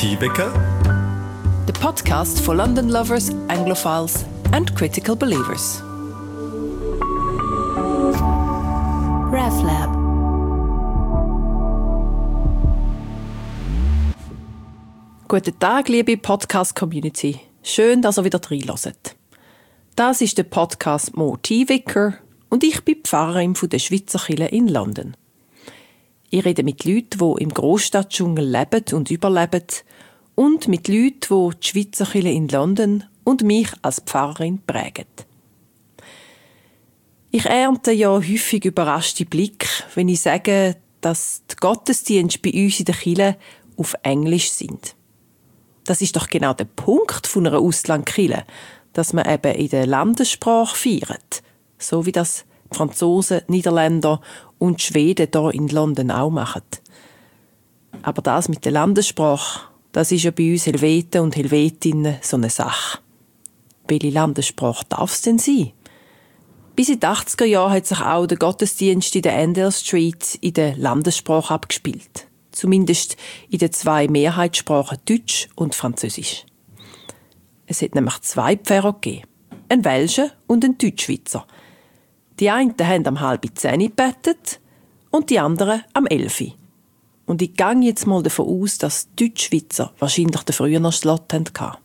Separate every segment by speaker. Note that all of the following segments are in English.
Speaker 1: Motivwecker,
Speaker 2: the podcast for London lovers, Anglophiles and critical believers. RevLab. Guten Tag, liebe Podcast-Community. Schön, dass ihr wieder reinhört. Das ist der Podcast Motivwecker und ich bin Pfarrerin der Schweizer Kirche in London. Ich rede mit Leuten, die im Großstadtdschungel leben und überleben und mit Leuten, die die Schweizer Kirche in London und mich als Pfarrerin prägen. Ich ernte ja häufig überraschte Blicke, wenn ich sage, dass die Gottesdienste bei uns in der Kirche auf Englisch sind. Das ist doch genau der Punkt von einer Auslandkirche, dass man eben in der Landessprache feiert, so wie das die Franzosen, Niederländer und Schweden hier in London auch machen. Aber das mit der Landessprache, das ist ja bei uns Helveten und Helvetinnen so eine Sache. Welche Landessprache darf es denn sein? Bis in den 80er Jahren hat sich auch der Gottesdienst in der Endell Street in der Landessprache abgespielt. Zumindest in den zwei Mehrheitssprachen Deutsch und Französisch. Es hat nämlich zwei Pfarrer gegeben. Einen Welschen und einen Deutschschweizer. Die einen haben am 9:30 gebetet und die anderen am 11. Und ich gehe jetzt mal davon aus, dass die Deutschschweizer wahrscheinlich den früheren Slot hatten.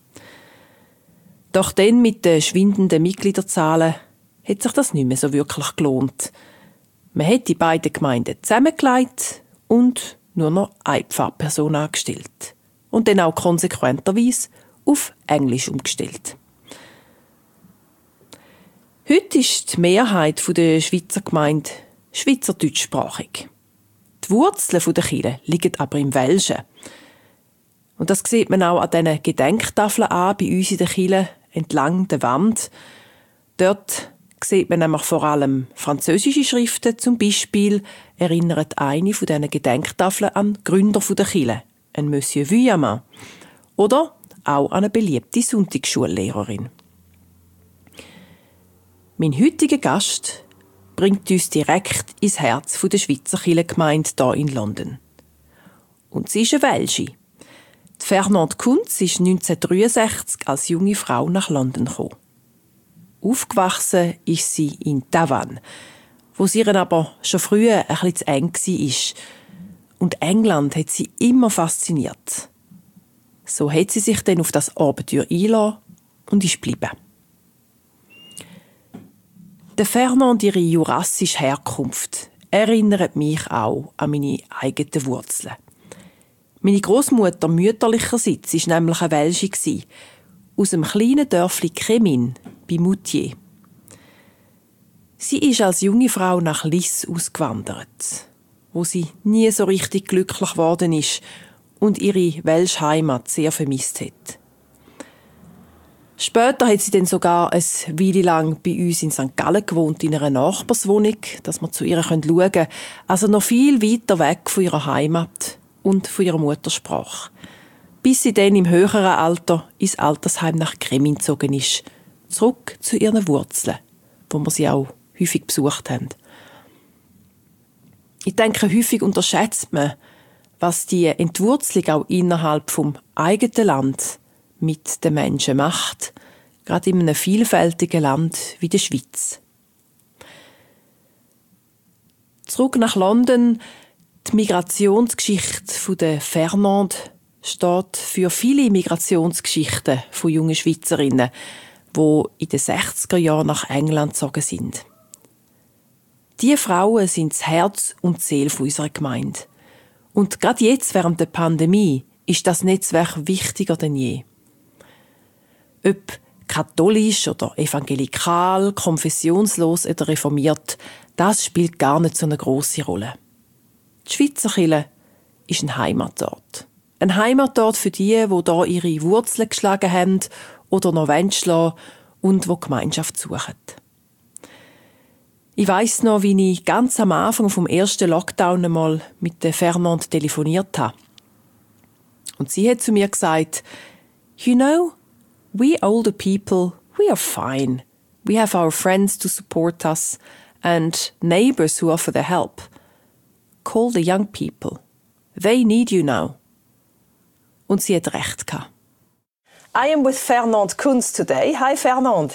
Speaker 2: Doch dann mit den schwindenden Mitgliederzahlen hat sich das nicht mehr so wirklich gelohnt. Man hat die beiden Gemeinden zusammengelegt und nur noch eine Pfarrperson angestellt. Und dann auch konsequenterweise auf Englisch umgestellt. Heute ist die Mehrheit der Schweizer Gemeinde schweizerdeutschsprachig. Die Wurzeln der Kirche liegen aber im Welschen. Und das sieht man auch an diesen Gedenktafeln an, bei uns in der Kirche, entlang der Wand. Dort sieht man nämlich vor allem französische Schriften. Zum Beispiel erinnert eine von diesen Gedenktafeln an den Gründer der Kirche, an Monsieur Vuillermin. Oder auch an eine beliebte Sonntagsschullehrerin. Mein heutiger Gast bringt uns direkt ins Herz der Schweizer Kirchengemeinde hier in London. Und sie ist eine Welsche. Die Fernande Kunz ist 1963 als junge Frau nach London gekommen. Aufgewachsen ist sie in Tavannes, wo sie ihr aber schon früher ein bisschen zu eng war. Und England hat sie immer fasziniert. So hat sie sich dann auf das Abenteuer eingelassen und ist geblieben. Der Fernand, ihre jurassische Herkunft, erinnert mich auch an meine eigenen Wurzeln. Meine Großmutter mütterlicherseits war nämlich eine Welsche, aus dem kleinen Dörfli Cremin bei Moutier. Sie ist als junge Frau nach Lys ausgewandert, wo sie nie so richtig glücklich geworden ist und ihre welsche Heimat sehr vermisst hat. Später hat sie dann sogar eine Weile lang bei uns in St. Gallen gewohnt, in einer Nachbarswohnung, dass wir zu ihr schauen können. Also noch viel weiter weg von ihrer Heimat und von ihrer Muttersprache. Bis sie dann im höheren Alter ins Altersheim nach Cremin gezogen ist. Zurück zu ihren Wurzeln, wo wir sie auch häufig besucht haben. Ich denke, häufig unterschätzt man, was die Entwurzelung auch innerhalb vom eigenen Land mit den Menschen macht, gerade in einem vielfältigen Land wie der Schweiz. Zurück nach London. Die Migrationsgeschichte der Fernande steht für viele Migrationsgeschichten von jungen Schweizerinnen, die in den 60er Jahren nach England gezogen sind. Diese Frauen sind das Herz und die Seele unserer Gemeinde. Und gerade jetzt, während der Pandemie, ist das Netzwerk wichtiger denn je. Ob katholisch oder evangelikal, konfessionslos oder reformiert, das spielt gar nicht so eine grosse Rolle. Die Schweizer Kirche ist ein Heimatort. Ein Heimatort für die hier ihre Wurzeln geschlagen haben oder noch schlagen und die Gemeinschaft suchen. Ich weiss noch, wie ich ganz am Anfang vom ersten Lockdown einmal mit der Fernande telefoniert habe. Und sie hat zu mir gesagt, «You know, we older people, we are fine. We have our friends to support us and neighbours who offer their help. Call the young people. They need you now.» Und sie hat recht gehabt. I am with Fernande Kunz today. Hi, Fernande.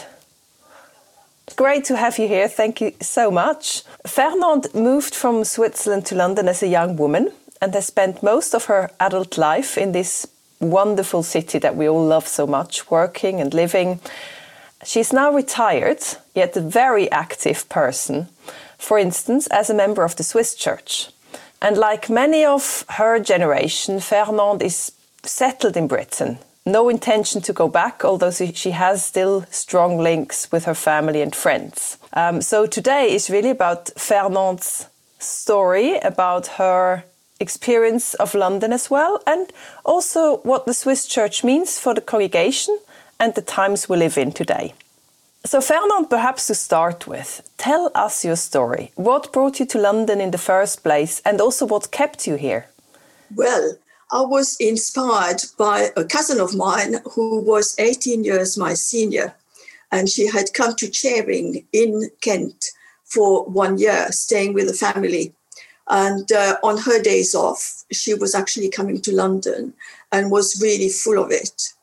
Speaker 2: Great to have you here. Thank you so much. Fernande moved from Switzerland to London as a young woman and has spent most of her adult life in this wonderful city that we all love so much, working and living. She's now retired, yet a very active person, for instance, as a member of the Swiss Church. And like many of her generation, Fernande is settled in Britain. No intention to go back, although she has still strong links with her family and friends. So today is really about Fernande's story, about her experience of London as well, and also what the Swiss Church means for the congregation and the times we live in today. So Fernande, perhaps to start with, tell us your story. What brought you to London in the first place, and also what kept you here?
Speaker 1: Well, I was inspired by a cousin of mine who was 18 years my senior, and she had come to Charing in Kent for 1 year, staying with the family. And on her days off, she was actually coming to London and was really full of it.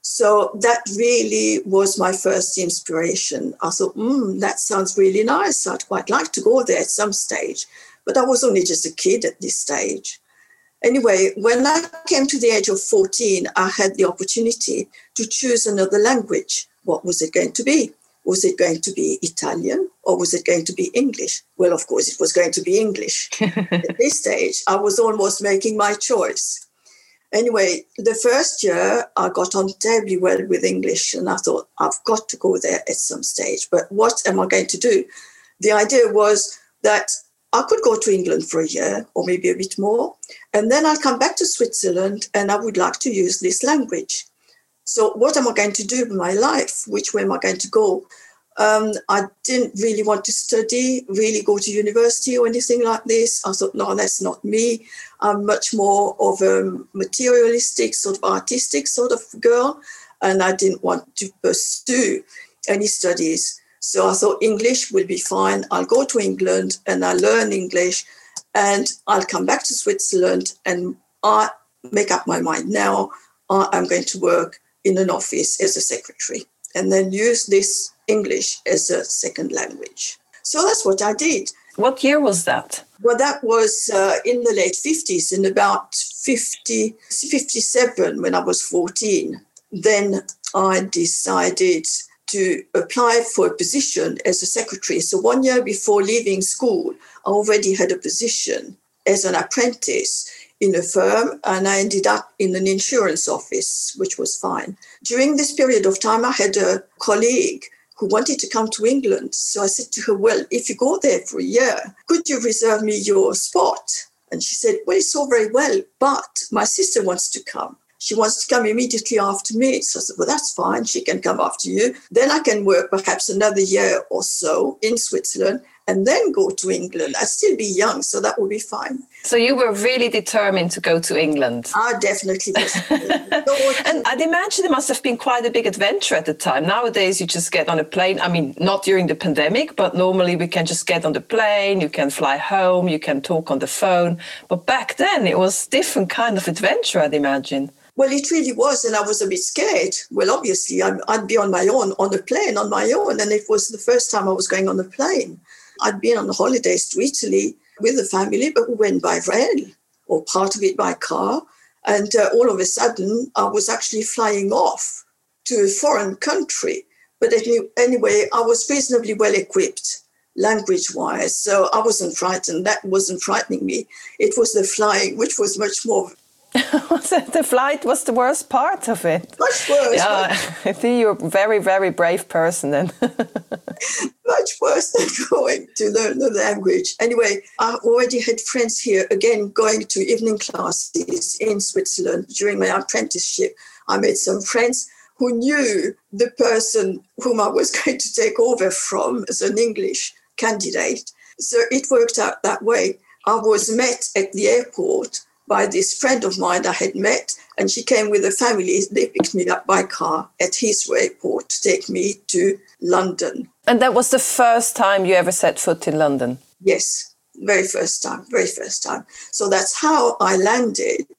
Speaker 1: So that really was my first inspiration. I thought, that sounds really nice. I'd quite like to go there at some stage. But I was only just a kid at this stage. Anyway, when I came to the age of 14, I had the opportunity to choose another language. What was it going to be? Was it going to be Italian or was it going to be English? Well, of course, it was going to be English. At this stage, I was almost making my choice. Anyway, the first year, I got on terribly well with English and I thought, I've got to go there at some stage. But what am I going to do? The idea was that I could go to England for a year or maybe a bit more, and then I'll come back to Switzerland and I would like to use this language. So what am I going to do with my life? Which way am I going to go? I didn't really want to study, really go to university or anything like this. I thought, no, that's not me. I'm much more of a materialistic, sort of artistic sort of girl, and I didn't want to pursue any studies. So I thought English will be fine. I'll go to England and I'll learn English and I'll come back to Switzerland and I make up my mind now. I'm going to work in an office as a secretary and then use this English as a second language. So that's what I did.
Speaker 2: What year was that?
Speaker 1: Well, that was in the late 50s, in about 57 when I was 14. Then I decided to apply for a position as a secretary. So 1 year before leaving school, I already had a position as an apprentice in a firm, and I ended up in an insurance office, which was fine. During this period of time, I had a colleague who wanted to come to England. So I said to her, well, if you go there for a year, could you reserve me your spot? And she said, well, it's all very well, but my sister wants to come. She wants to come immediately after me. So I said, well, that's fine. She can come after you. Then I can work perhaps another year or so in Switzerland and then go to England. I'd still be young, so that would be fine.
Speaker 2: So you were really determined to go to England?
Speaker 1: I definitely was.
Speaker 2: And I'd imagine it must have been quite a big adventure at the time. Nowadays, you just get on a plane. I mean, not during the pandemic, but normally we can just get on the plane, you can fly home, you can talk on the phone. But back then, it was a different kind of adventure, I'd imagine.
Speaker 1: Well, it really was, and I was a bit scared. Well, obviously, I'd be on my own, on a plane, on my own, and it was the first time I was going on a plane. I'd been on holidays to Italy with the family, but we went by rail, or part of it by car, and all of a sudden, I was actually flying off to a foreign country. But anyway, I was reasonably well equipped, language-wise, so I wasn't frightened. That wasn't frightening me. It was the flying, which was much more...
Speaker 2: The flight was the worst part of it.
Speaker 1: Much worse.
Speaker 2: Yeah, I think you're a very, very brave person then.
Speaker 1: Much worse than going to learn the language. Anyway, I already had friends here, again, going to evening classes in Switzerland during my apprenticeship. I made some friends who knew the person whom I was going to take over from as an English candidate. So it worked out that way. I was met at the airport by this friend of mine I had met, and she came with a family. They picked me up by car at Heathrow Airport to take me to London.
Speaker 2: And that was the first time you ever set foot in London?
Speaker 1: Yes, very first time. So that's how I landed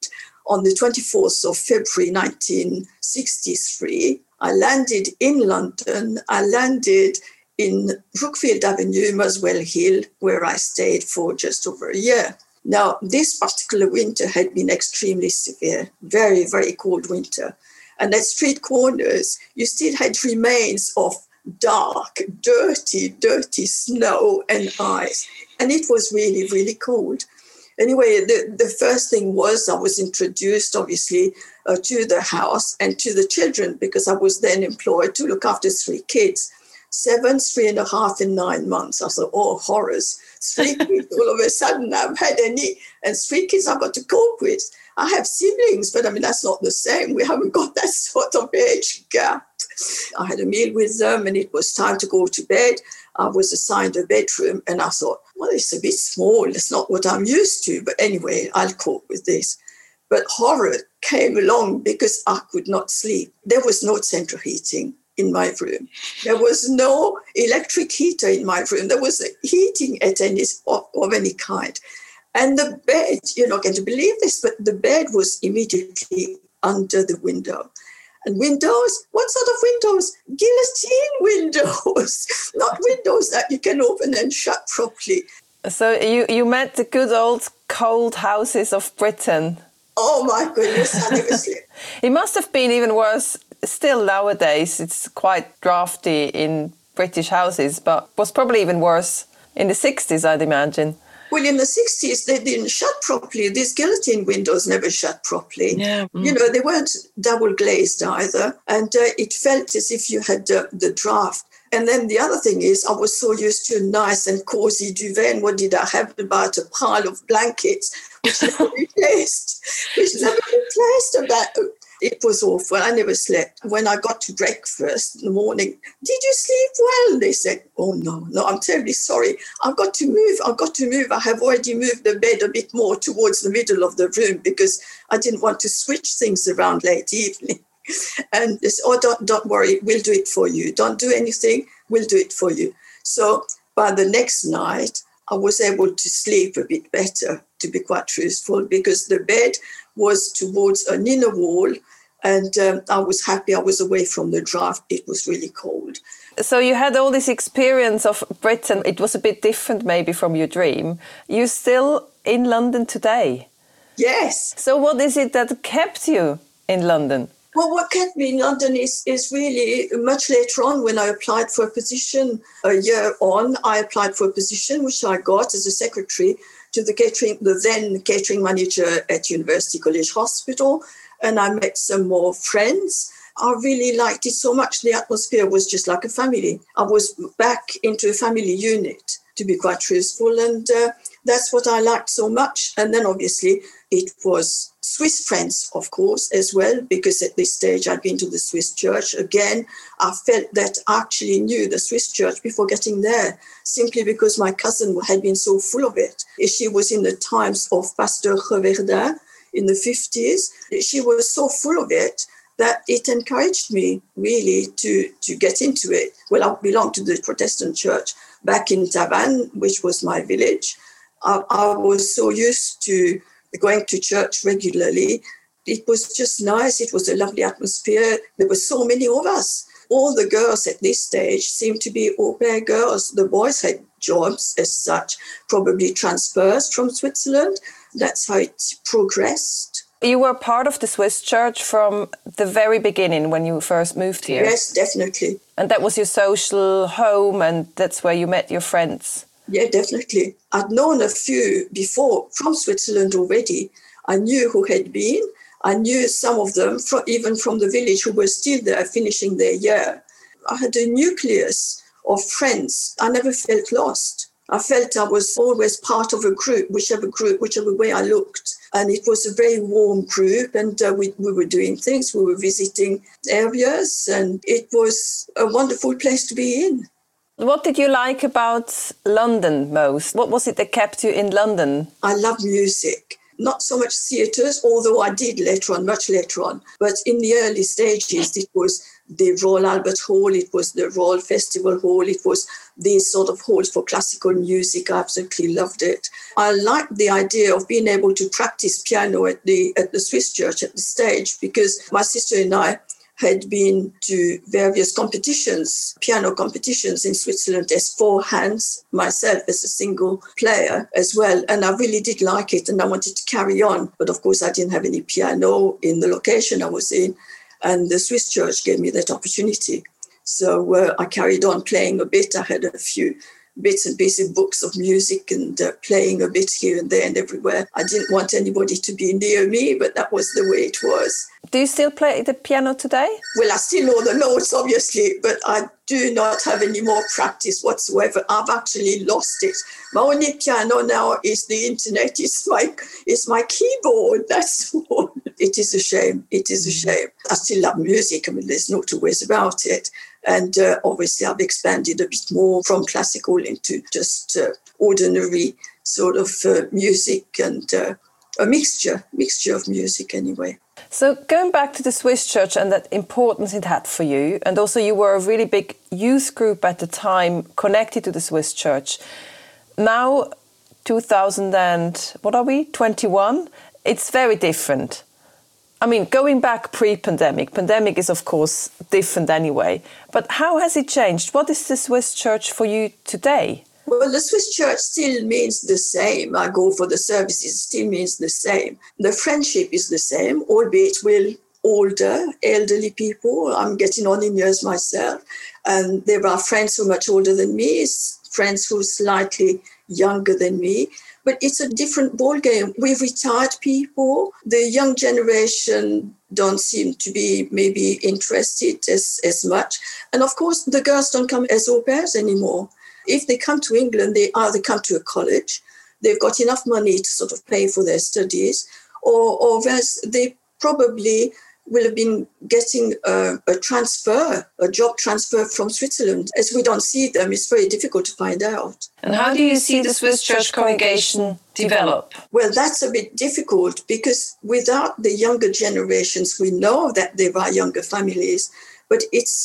Speaker 1: on the 24th of February 1963. I landed in London. I landed in Brookfield Avenue, Muswell Hill, where I stayed for just over a year. Now, this particular winter had been extremely severe, very, very cold winter. And at street corners, you still had remains of dark, dirty snow and ice. And it was really, really cold. Anyway, the first thing was I was introduced, obviously, to the house and to the children, because I was then employed to look after 3 kids, 7, 3.5, and 9 months. I thought, oh, horrors. 3 kids, all of a sudden I've had any, and 3 kids I've got to cope with. I have siblings, but I mean, that's not the same. We haven't got that sort of age gap. I had a meal with them and it was time to go to bed. I was assigned a bedroom and I thought, well, it's a bit small. It's not what I'm used to. But anyway, I'll cope with this. But horror came along because I could not sleep. There was no central heating in my room. There was no electric heater in my room. There was heating of any kind. And the bed, you're not going to believe this, but the bed was immediately under the window. And windows, what sort of windows? Guillotine windows, not windows that you can open and shut properly.
Speaker 2: So you met the good old cold houses of Britain.
Speaker 1: Oh my goodness, I never slept.
Speaker 2: It must have been even worse still nowadays. It's quite drafty in British houses, but was probably even worse in the 60s, I'd imagine.
Speaker 1: Well, in the 60s, they didn't shut properly. These guillotine windows never shut properly.
Speaker 2: Yeah.
Speaker 1: You know, they weren't double glazed either. And it felt as if you had the draft. And then the other thing is, I was so used to a nice and cozy duvet. And what did I have? About a pile of blankets, which never replaced. It was awful. I never slept. When I got to breakfast in the morning, did you sleep well? They said, oh, no, I'm terribly sorry. I've got to move. I have already moved the bed a bit more towards the middle of the room because I didn't want to switch things around late evening. And they said, oh, don't worry, we'll do it for you. Don't do anything, we'll do it for you. So by the next night, I was able to sleep a bit better, to be quite truthful, because the bed was towards an inner wall and I was happy I was away from the draft. It was really cold.
Speaker 2: So you had all this experience of Britain. It was a bit different maybe from your dream. You're still in London today?
Speaker 1: Yes.
Speaker 2: So what is it that kept you in London?
Speaker 1: Well, what kept me in London is really much later on when I applied for a position. A year on, I applied for a position which I got as a secretary to the then catering manager at University College Hospital. And I met some more friends. I really liked it so much. The atmosphere was just like a family. I was back into a family unit, to be quite truthful. And that's what I liked so much. And then obviously it was Swiss friends, of course, as well, because at this stage I'd been to the Swiss church. Again, I felt that I actually knew the Swiss church before getting there, simply because my cousin had been so full of it. She was in the times of Pastor Reverdin in the 50s. She was so full of it that it encouraged me really to get into it. Well, I belonged to the Protestant church back in Tavannes, which was my village. I was so used to going to church regularly. It was just nice. It was a lovely atmosphere. There were so many of us. All the girls at this stage seemed to be au pair girls. The boys had jobs as such, probably transfers from Switzerland. That's how it progressed.
Speaker 2: You were part of the Swiss church from the very beginning when you first moved here?
Speaker 1: Yes, definitely.
Speaker 2: And that was your social home and that's where you met your friends?
Speaker 1: Yeah, definitely. I'd known a few before from Switzerland already. I knew who had been. I knew some of them, even from the village, who were still there finishing their year. I had a nucleus of friends. I never felt lost. I felt I was always part of a group, whichever way I looked. And it was a very warm group and we were doing things. We were visiting areas and it was a wonderful place to be in.
Speaker 2: What did you like about London most? What was it that kept you in London?
Speaker 1: I love music. not so much theatres, although I did later on, much later on. But in the early stages, it was the Royal Albert Hall, it was the Royal Festival Hall, it was these sort of halls for classical music. I absolutely loved it. I liked the idea of being able to practice piano at the Swiss Church at the stage, because my sister and I had been to various competitions, piano competitions in Switzerland as four hands, myself as a single player as well. And I really did like it and I wanted to carry on. But of course, I didn't have any piano in the location I was in. And the Swiss Church gave me that opportunity. So I carried on playing a bit. I had a few bits and pieces, books of music, and playing a bit here and there and everywhere. I didn't want anybody to be near me, but that was the way it was.
Speaker 2: Do you still play the piano today?
Speaker 1: Well, I still know the notes, obviously, but I do not have any more practice whatsoever. I've actually lost it. My only piano now is the internet. It's my keyboard. That's all. It is a shame. It is a shame. I still love music. I mean, there's no two ways about it. And obviously, I've expanded a bit more from classical into just ordinary sort of music and a mixture of music anyway.
Speaker 2: So going back to the Swiss Church and that importance it had for you, and also you were a really big youth group at the time connected to the Swiss Church. Now, 2021, it's very different. I mean, going back pre-pandemic, pandemic is of course different anyway, but how has it changed? What is the Swiss Church for you today?
Speaker 1: Well, the Swiss Church still means the same. I go for the services, it still means the same. The friendship is the same, albeit with older, elderly people. I'm getting on in years myself. And there are friends who are much older than me, friends who are slightly younger than me. But it's a different ballgame. We've retired people. The young generation don't seem to be maybe interested as much. And of course, the girls don't come as au pairs anymore. If they come to England, they either come to a college, they've got enough money to sort of pay for their studies, or they probably will have been getting a job transfer from Switzerland. As we don't see them, it's very difficult to find out.
Speaker 2: And how do you see the Swiss Church congregation develop?
Speaker 1: Well, that's a bit difficult because without the younger generations, we know that there are younger families, but it's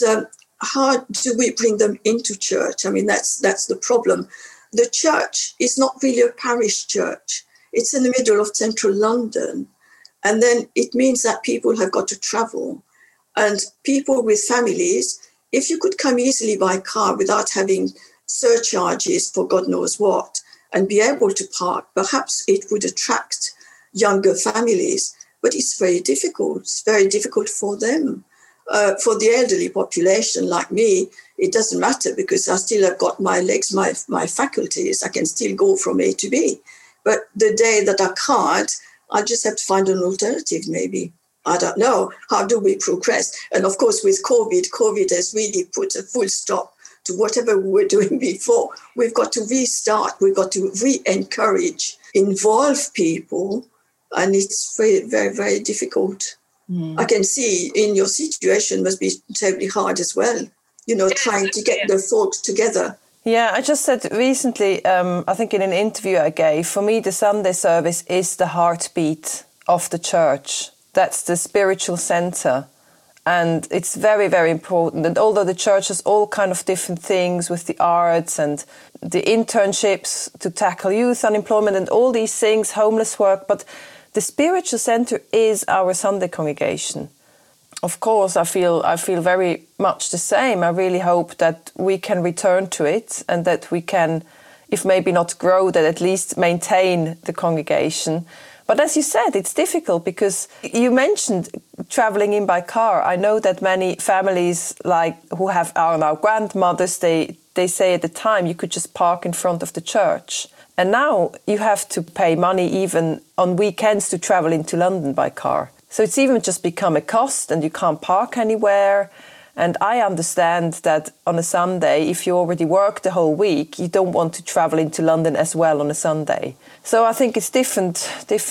Speaker 1: how do we bring them into church? I mean, that's the problem. The church is not really a parish church. It's in the middle of central London. And then it means that people have got to travel. And people with families, if you could come easily by car without having surcharges for God knows what, and be able to park, perhaps it would attract younger families. But it's very difficult. It's very difficult for them. For the elderly population like me, it doesn't matter because I still have got my legs, my faculties. I can still go from A to B. But the day that I can't, I just have to find an alternative maybe. I don't know. How do we progress? And of course, with COVID has really put a full stop to whatever we were doing before. We've got to restart. We've got to re-encourage, involve people. And it's very, very, very difficult. I can see in your situation must be terribly hard as well, trying to get the thoughts together.
Speaker 2: Yeah, I just said recently, I think in an interview I gave, for me the Sunday service is the heartbeat of the church. That's the spiritual centre. And it's very, very important. And although the church has all kind of different things with the arts and the internships to tackle youth unemployment and all these things, homeless work, but the spiritual centre is our Sunday congregation. Of course, I feel very much the same. I really hope that we can return to it and that we can, if maybe not grow, that at least maintain the congregation. But as you said, it's difficult because you mentioned travelling in by car. I know that many families who are now grandmothers, they say at the time you could just park in front of the church. And now you have to pay money even on weekends to travel into London by car. So it's even just become a cost and you can't park anywhere. And I understand that on a Sunday, if you already work the whole week, you don't want to travel into London as well on a Sunday. So I think it's different,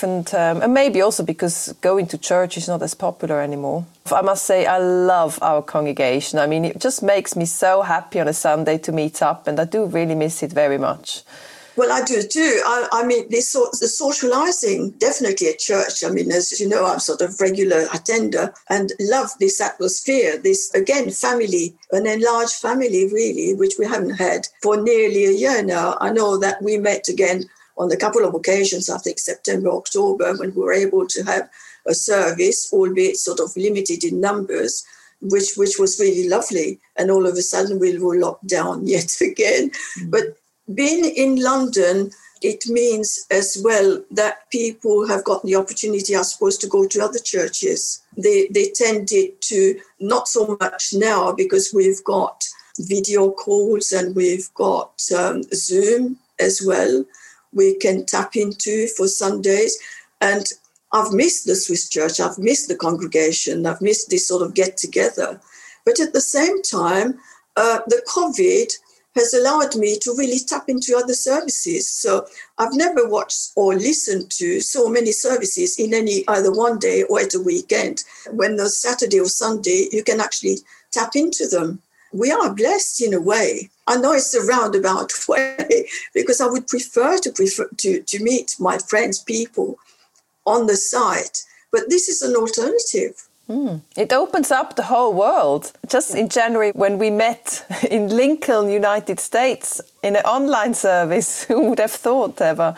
Speaker 2: and maybe also because going to church is not as popular anymore. I must say I love our congregation. I mean, it just makes me so happy on a Sunday to meet up, and I do really miss it very much.
Speaker 1: Well, I do too. I mean, the socializing, definitely at church. I mean, as you know, I'm sort of regular attender and love this atmosphere, this, again, family, an enlarged family, really, which we haven't had for nearly a year now. I know that we met again on a couple of occasions, I think September, October, when we were able to have a service, albeit sort of limited in numbers, which was really lovely. And all of a sudden we were locked down yet again. But being in London, it means as well that people have got the opportunity, I suppose, to go to other churches. They tended to, not so much now because we've got video calls and we've got Zoom as well, we can tap into for Sundays. And I've missed the Swiss church, I've missed the congregation, I've missed this sort of get together. But at the same time, the COVID has allowed me to really tap into other services. So I've never watched or listened to so many services in any either one day or at a weekend. When there's Saturday or Sunday, you can actually tap into them. We are blessed in a way. I know it's a roundabout way because I would prefer to meet my friends, people on the site. But this is an alternative.
Speaker 2: It opens up the whole world. Just in January, when we met in Lincoln, United States, in an online service, who would have thought ever?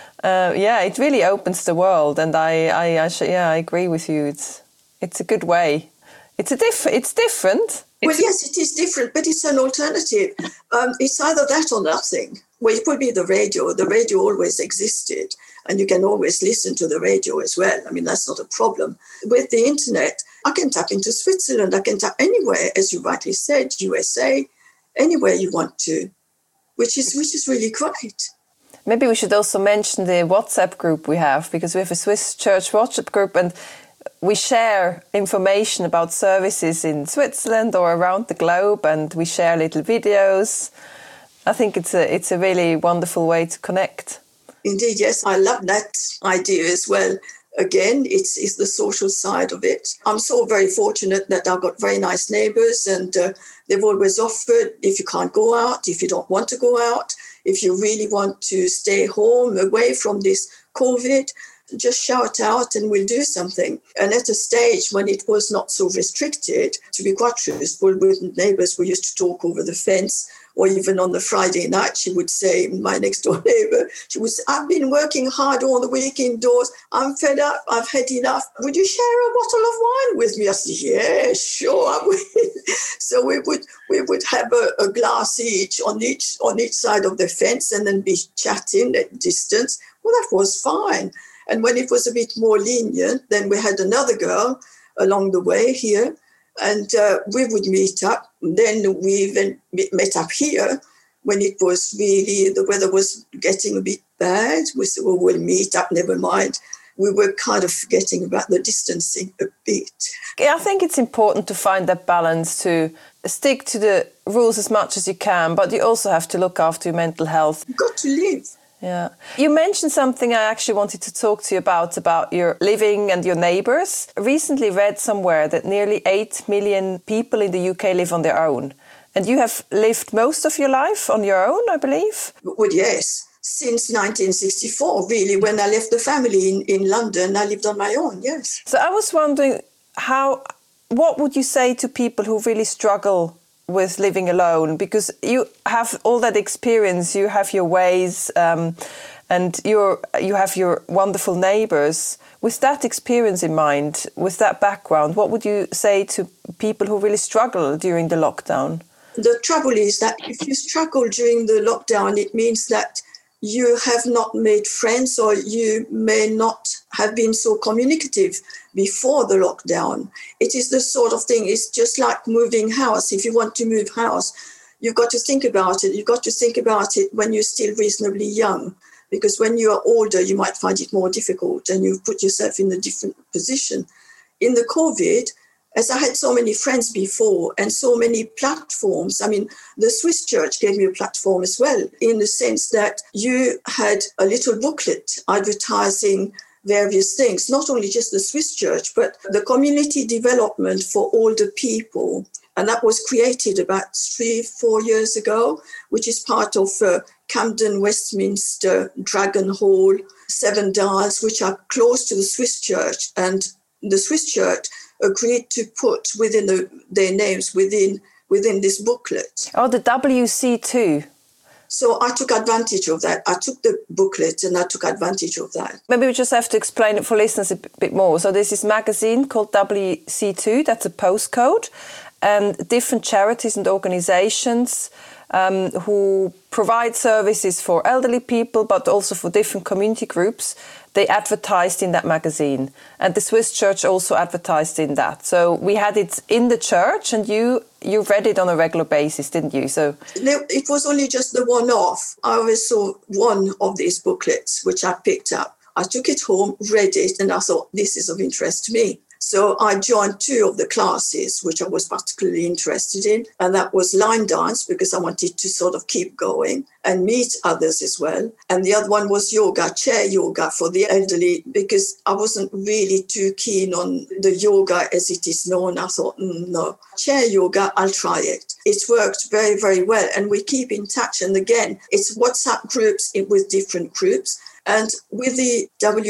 Speaker 2: It really opens the world, and I agree with you. It's a good way. It's different.
Speaker 1: Well, yes, it is different, but it's an alternative. It's either that or nothing. Well, it would be the radio. The radio always existed, and you can always listen to the radio as well. I mean, that's not a problem. With the internet, I can tap into Switzerland. I can tap anywhere, as you rightly said, USA, anywhere you want to, which is really great.
Speaker 2: Maybe we should also mention the WhatsApp group we have, because we have a Swiss Church WhatsApp group, and we share information about services in Switzerland or around the globe, and we share little videos. I think it's a really wonderful way to connect.
Speaker 1: Indeed, yes, I love that idea as well. Again, it's the social side of it. I'm so very fortunate that I've got very nice neighbours, and they've always offered, if you can't go out, if you don't want to go out, if you really want to stay home away from this COVID, just shout out and we'll do something. And at a stage when it was not so restricted, to be quite truthful, with neighbours, we used to talk over the fence, or even on the Friday night, she would say, my next door neighbour, she would say, I've been working hard all the week indoors. I'm fed up. I've had enough. Would you share a bottle of wine with me? I said, yeah, sure, I will. So we would have a glass each on each side of the fence and then be chatting at distance. Well, that was fine. And when it was a bit more lenient, then we had another girl along the way here, and we would meet up. Then we even met up here when it was really, the weather was getting a bit bad. We said, well, we'll meet up, never mind. We were kind of forgetting about the distancing a bit.
Speaker 2: I think it's important to find that balance, to stick to the rules as much as you can, but you also have to look after your mental health.
Speaker 1: You've got to live.
Speaker 2: Yeah. You mentioned something I actually wanted to talk to you about your living and your neighbours. I recently read somewhere that nearly 8 million people in the UK live on their own. And you have lived most of your life on your own, I believe?
Speaker 1: Well, yes. Since 1964, really, when I left the family in London, I lived on my own, yes.
Speaker 2: So I was wondering, what would you say to people who really struggle with living alone, because you have all that experience, you have your ways, and you have your wonderful neighbours. With that experience in mind, with that background, what would you say to people who really struggle during the lockdown?
Speaker 1: The trouble is that if you struggle during the lockdown, it means that you have not made friends, or you may not have been so communicative before the lockdown. It is the sort of thing, it's just like moving house. If you want to move house, you've got to think about it. You've got to think about it when you're still reasonably young, because when you are older, you might find it more difficult and you've put yourself in a different position. In the COVID, as I had so many friends before and so many platforms, I mean, the Swiss Church gave me a platform as well, in the sense that you had a little booklet advertising various things, not only just the Swiss Church, but the community development for older people. And that was created about 3-4 years ago, which is part of Camden, Westminster, Dragon Hall, Seven Dials, which are close to the Swiss Church. And the Swiss Church agreed to put within their names within this booklet.
Speaker 2: Oh, the WC2.
Speaker 1: So I took advantage of that. I took the booklet and I took advantage of that.
Speaker 2: Maybe we just have to explain it for listeners a bit more. So there's this magazine called WC2, that's a postcode, and different charities and organisations who provide services for elderly people, but also for different community groups, they advertised in that magazine. And the Swiss Church also advertised in that. So we had it in the church, and you read it on a regular basis, didn't you? So
Speaker 1: it was only just the one-off. I always saw one of these booklets, which I picked up. I took it home, read it, and I thought, this is of interest to me. So I joined two of the classes, which I was particularly interested in. And that was line dance, because I wanted to sort of keep going and meet others as well. And the other one was yoga, chair yoga for the elderly, because I wasn't really too keen on the yoga as it is known. I thought, no, chair yoga, I'll try it. It's worked very, very well. And we keep in touch. And again, it's WhatsApp groups with different groups. And with the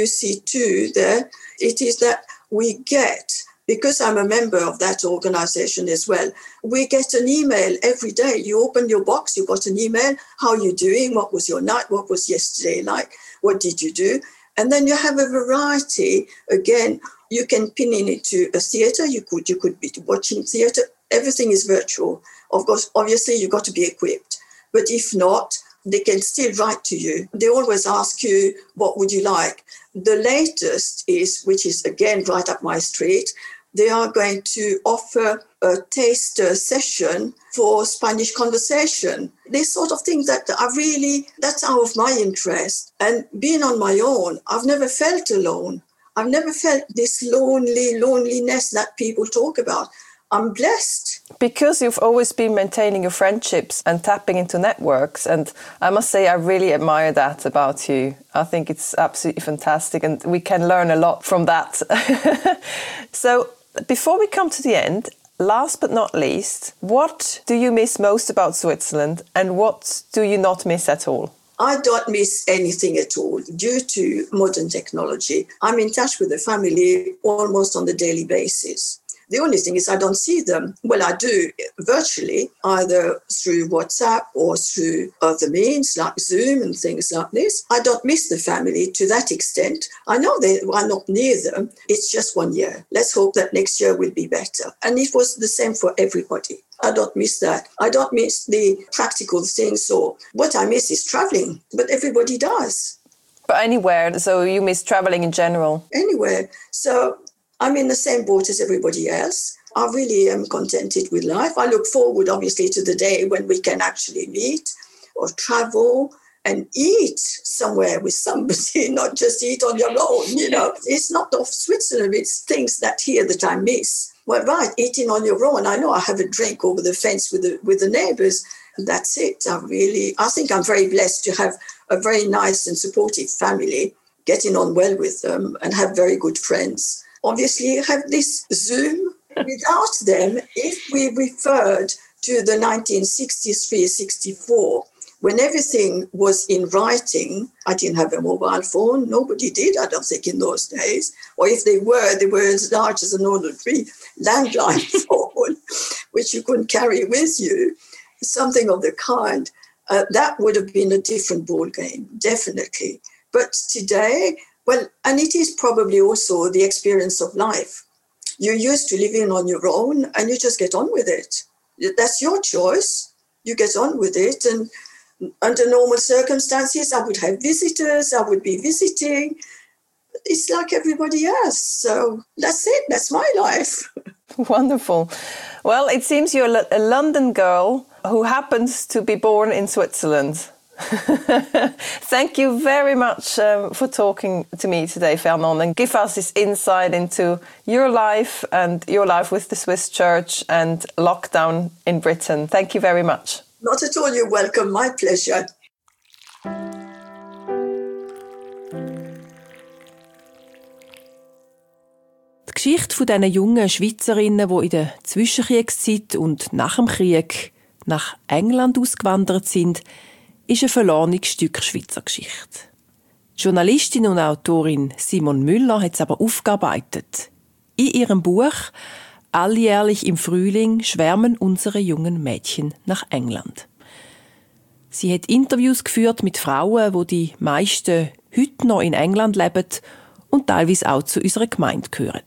Speaker 1: WC2 there, it is that we get, because I'm a member of that organization as well, we get an email every day. You open your box, you got an email. How are you doing? What was your night? What was yesterday like? What did you do? And then you have a variety. Again, you can pin in it to a theatre. You could be watching theatre. Everything is virtual. Of course, obviously, you've got to be equipped. But if not, they can still write to you. They always ask you, what would you like? The latest is, which is again right up my street, they are going to offer a taster session for Spanish conversation. This sort of thing that that's out of my interest. And being on my own, I've never felt alone. I've never felt this loneliness that people talk about. I'm blessed.
Speaker 2: Because you've always been maintaining your friendships and tapping into networks. And I must say, I really admire that about you. I think it's absolutely fantastic, and we can learn a lot from that. So before we come to the end, last but not least, what do you miss most about Switzerland, and what do you not miss at all?
Speaker 1: I don't miss anything at all due to modern technology. I'm in touch with the family almost on a daily basis. The only thing is I don't see them. Well, I do virtually, either through WhatsApp or through other means like Zoom and things like this. I don't miss the family to that extent. I know they are not near them. It's just 1 year. Let's hope that next year will be better. And it was the same for everybody. I don't miss that. I don't miss the practical things. So what I miss is traveling, but everybody does.
Speaker 2: But anywhere, so you miss traveling in general?
Speaker 1: Anywhere. So I'm in the same boat as everybody else. I really am contented with life. I look forward, obviously, to the day when we can actually meet or travel and eat somewhere with somebody, not just eat on your own, It's not of Switzerland, it's things that here that I miss. Well, right, eating on your own. I know I have a drink over the fence with the neighbours, and that's it. I think I'm very blessed to have a very nice and supportive family, getting on well with them and have very good friends. Obviously, you have this Zoom. Without them, if we referred to the 1963-64, when everything was in writing, I didn't have a mobile phone. Nobody did, I don't think, in those days. Or if they were as large as an ordinary landline phone, which you couldn't carry with you, something of the kind. That would have been a different ball game, definitely. But today, well, and it is probably also the experience of life. You're used to living on your own and you just get on with it. That's your choice. You get on with it. And under normal circumstances, I would have visitors. I would be visiting. It's like everybody else. So that's it. That's my life.
Speaker 2: Wonderful. Well, it seems you're a London girl who happens to be born in Switzerland. Thank you very much for talking to me today, Fernande, and give us this insight into your life and your life with the Swiss Church and lockdown in Britain. Thank you very much.
Speaker 1: Not at all. You're welcome. My pleasure.
Speaker 2: Die Geschichte von diesen jungen Schweizerinnen, die in der Zwischenkriegszeit und nach dem Krieg nach England ausgewandert sind, ist ein verlorenes Stück Schweizer Geschichte. Die Journalistin und Autorin Simon Müller hat es aber aufgearbeitet. In ihrem Buch «Alljährlich im Frühling schwärmen unsere jungen Mädchen nach England». Sie hat Interviews geführt mit Frauen, wo die meisten heute noch in England leben und teilweise auch zu unserer Gemeinde gehören.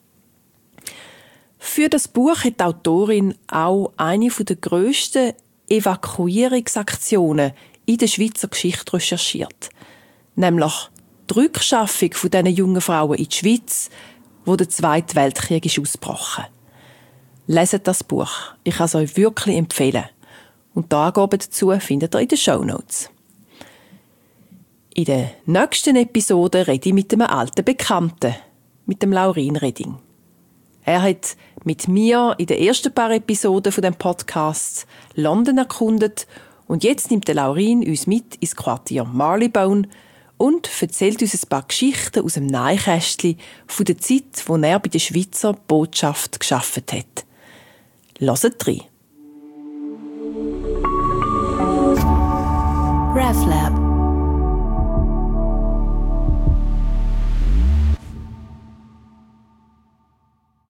Speaker 2: Für das Buch hat die Autorin auch eine der grössten Evakuierungsaktionen in der Schweizer Geschichte recherchiert. Nämlich die Rückschaffung von diesen jungen Frauen in die Schweiz, wo der Zweite Weltkrieg ist ausgebrochen. Leset das Buch. Ich kann es euch wirklich empfehlen. Und die Angaben dazu findet ihr in den Shownotes. In der nächsten Episode rede ich mit einem alten Bekannten, mit dem Laurin Redding. Er hat mit mir in den ersten paar Episoden von dem Podcast London erkundet und jetzt nimmt der Laurin uns mit ins Quartier Marylebone und erzählt uns ein paar Geschichten aus dem Nähkästchen von der Zeit, wo er bei der Schweizer Botschaft gearbeitet hat. Hört rein.
Speaker 3: RefLab